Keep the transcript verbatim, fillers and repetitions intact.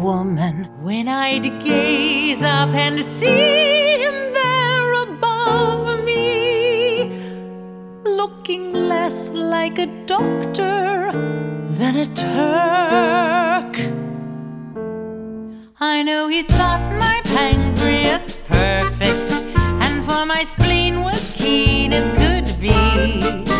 woman. When I'd gaze up and see him there above me, looking less like a doctor than a Turk, I know he thought my pancreas perfect, and for my spleen was keen as could be.